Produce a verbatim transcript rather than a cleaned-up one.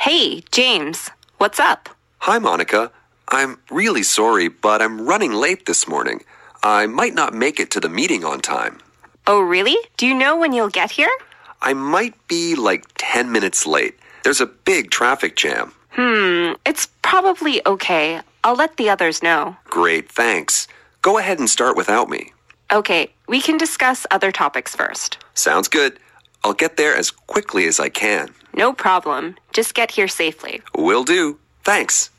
Hey, James. What's up? Hi, Monica. I'm really sorry, but I'm running late this morning. I might not make it to the meeting on time. Oh, really? Do you know when you'll get here? I might be like ten minutes late. There's a big traffic jam. Hmm, it's probably okay. I'll let the others know. Great, thanks. Go ahead and start without me. Okay, we can discuss other topics first. Sounds good. I'll get there as quickly as I can. No problem. Just get here safely. Will do. Thanks.